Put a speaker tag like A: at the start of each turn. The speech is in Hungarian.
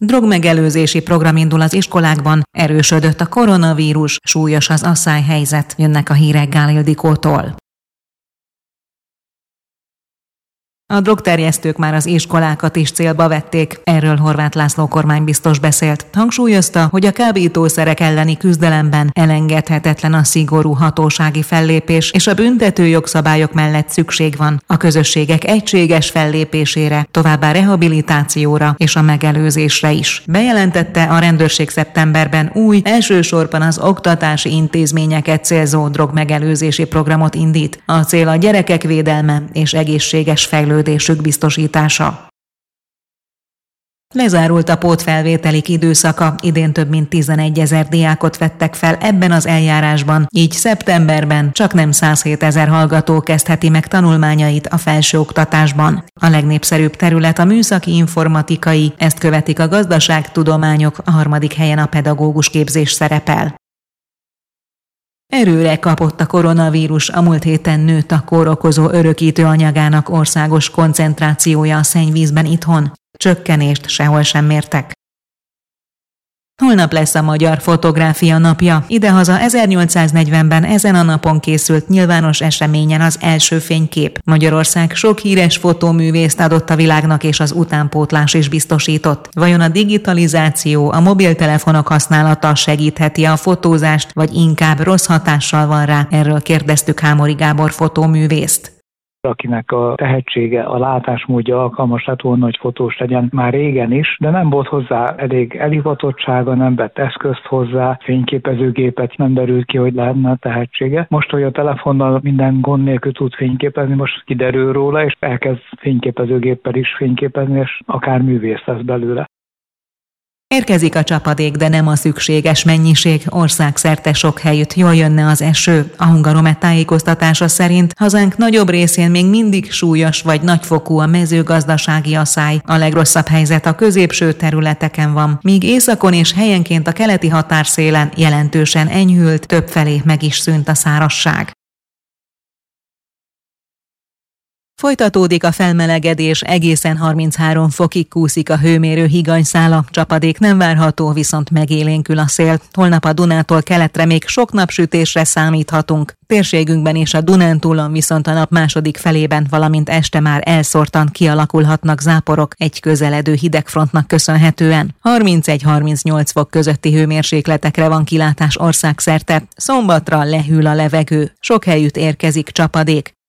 A: Drogmegelőzési program indul az iskolákban, erősödött a koronavírus, súlyos az asszályhelyzet, jönnek a hírek Gál Ildikótól. A drogterjesztők már az iskolákat is célba vették, erről Horváth László kormánybiztos beszélt. Hangsúlyozta, hogy a kábítószerek elleni küzdelemben elengedhetetlen a szigorú hatósági fellépés, és a büntető jogszabályok mellett szükség van a közösségek egységes fellépésére, továbbá rehabilitációra és a megelőzésre is. Bejelentette, a rendőrség szeptemberben új, elsősorban az oktatási intézményeket célzó drogmegelőzési programot indít. A cél a gyerekek védelme és egészséges fejlődésük biztosítása. Lezárult a pótfelvételik időszaka, idén több mint 11 000 diákot vettek fel ebben az eljárásban, így szeptemberben csaknem 107 000 hallgató kezdheti meg tanulmányait a felsőoktatásban. A legnépszerűbb terület a műszaki informatikai, ezt követik a gazdaságtudományok, a 3. helyen a pedagógus képzés szerepel. Erőre kapott a koronavírus, a múlt héten nőtt a kórokozó örökítő anyagának országos koncentrációja a szennyvízben itthon. Csökkenést sehol sem mértek. Holnap lesz a Magyar Fotográfia Napja. Idehaza 1840-ben ezen a napon készült nyilvános eseményen az első fénykép. Magyarország sok híres fotóművészt adott a világnak, és az utánpótlás is biztosított. Vajon a digitalizáció, a mobiltelefonok használata segítheti a fotózást, vagy inkább rossz hatással van rá? Erről kérdeztük Hámori Gábor fotóművészt.
B: Akinek a tehetsége, a látásmódja alkalmas lett volna, hogy fotós legyen már régen is, de nem volt hozzá elég elhivatottsága, nem vett eszközt hozzá, fényképezőgépet, nem derült ki, hogy lehetne a tehetsége. Most, hogy a telefonnal minden gond nélkül tud fényképezni, most kiderül róla, és elkezd fényképezőgéppel is fényképezni, és akár művész lesz belőle.
A: Érkezik a csapadék, de nem a szükséges mennyiség. Országszerte sok helyütt jól jönne az eső. A Hungaromet tájékoztatása szerint hazánk nagyobb részén még mindig súlyos vagy nagyfokú a mezőgazdasági asszály. A legrosszabb helyzet a középső területeken van, míg északon és helyenként a keleti határszélen jelentősen enyhült, többfelé meg is szűnt a szárazság. Folytatódik a felmelegedés, egészen 33 fokig kúszik a hőmérő higanyszála, csapadék nem várható, viszont megélénkül a szél. Holnap a Dunától keletre még sok napsütésre számíthatunk. Térségünkben és a Dunántúlon viszont a nap második felében, valamint este már elszórtan kialakulhatnak záporok egy közeledő hidegfrontnak köszönhetően. 31-38 fok közötti hőmérsékletekre van kilátás országszerte, szombatra lehűl a levegő, sok helyütt érkezik csapadék.